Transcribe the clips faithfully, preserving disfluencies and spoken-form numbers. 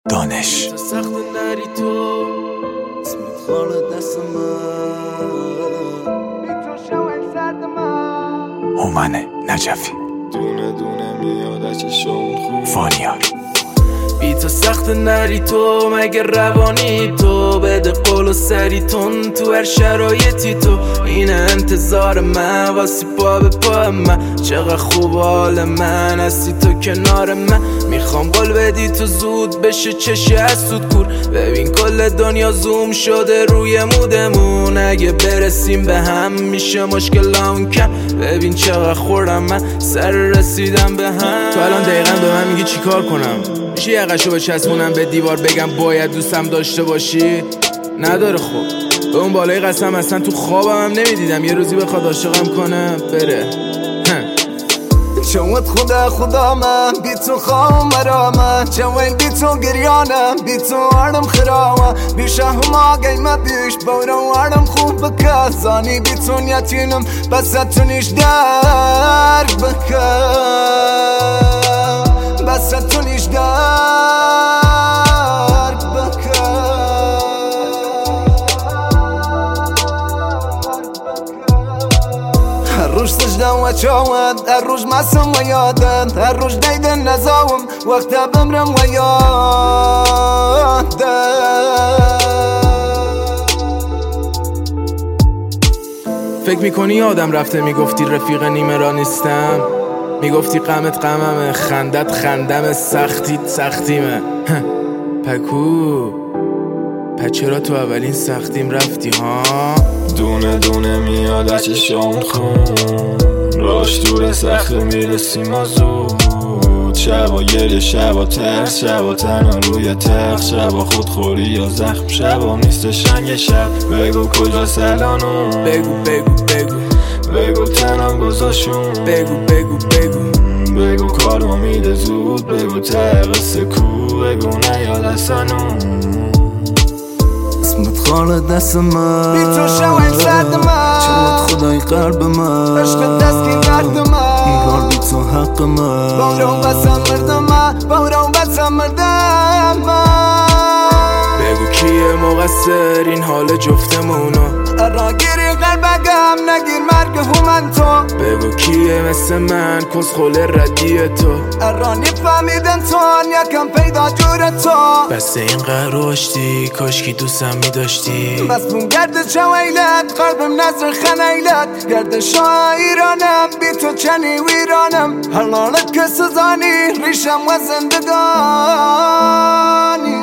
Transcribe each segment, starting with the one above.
دانش سخت نری تو اسمت خاله دست من بی تو شوی سرد من هومن نجفی دونه دونه میاد چشم خون فانیار بی تو سخت نری تو مگه روانی تو بده قول و سریتون تو هر شرایطی تو این انتظار من واسی پا به پا من چقدر خوب حال من هستی تو کنار من میخوام قول بدی تو زود بشه چشه از سود کور ببین کل دنیا زوم شده روی مودمون اگه برسیم به هم میشه مشکلمون کم ببین چقدر خوردم من سر رسیدم به هم تو الان دقیقا به من میگی چی کار کنم میشه یقشو بچسبونم به دیوار بگم باید دوستم داشته باشی نداره خب به اون بالای قسم اصلا تو خوابم هم نمیدیدم یه روزی بخواد عاشقم کنه بره چوت خدا خدا من بی تو خوام مرامه چوین بی تو گریانم بی تو آرم خرامه بیشه هما قیمه بیش بورم آرم خوب بکه زانی بی تو نیتینم بس تو نیش درک بکه بس تو نیش درک بکه هر روش سجدم و چاود هر روش مسم و یادن هر روش دیدن نزاوم وقتا بمرم و یادن فکر میکنی آدم رفته میگفتی رفیق نیمه را نیستم میگفتی غمت غممه خندت خندم سختیت سختیمه پکو پس چرا تو اولین سختیم رفتی ها دونه دونه میاد از چشام خون راش دور سخت میرسیم و زود شبا گریه شبا ترس شبا تنها روی تخت شبا خودخوری یا زخم شبا نیست شنگ شب بگو کجا سلانون بگو بگو بگو بگو تنم گذاشون بگو بگو بگو بگو کارو میده زود بگو تقص کو بگو نیاد اصنون اسمت خاله دست من بی تو شویم سرد من چوت خدای قلب من عشق دستی درد من این کار بی تو حق من بارون بسم مردم من بارون بسم مردم من بگو کیه مقصر این حال جفتمونو راگیری قلبگم نگیر مرگ هومن تو بگو کیه مثل من کس خول ردیه تو ارانی فهمیدن تو یکم پیدا جور تو بس این قروشتی کاشکی دوستم میداشتی مسمون گرد چویلت قلبم نظر خنیلت گرد شاه ایرانم بی تو چنی ویرانم حلالت که سزانی ریشم و زندگانی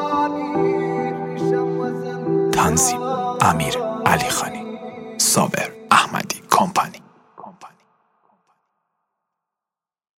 تنظیم امیر علیخانی صابر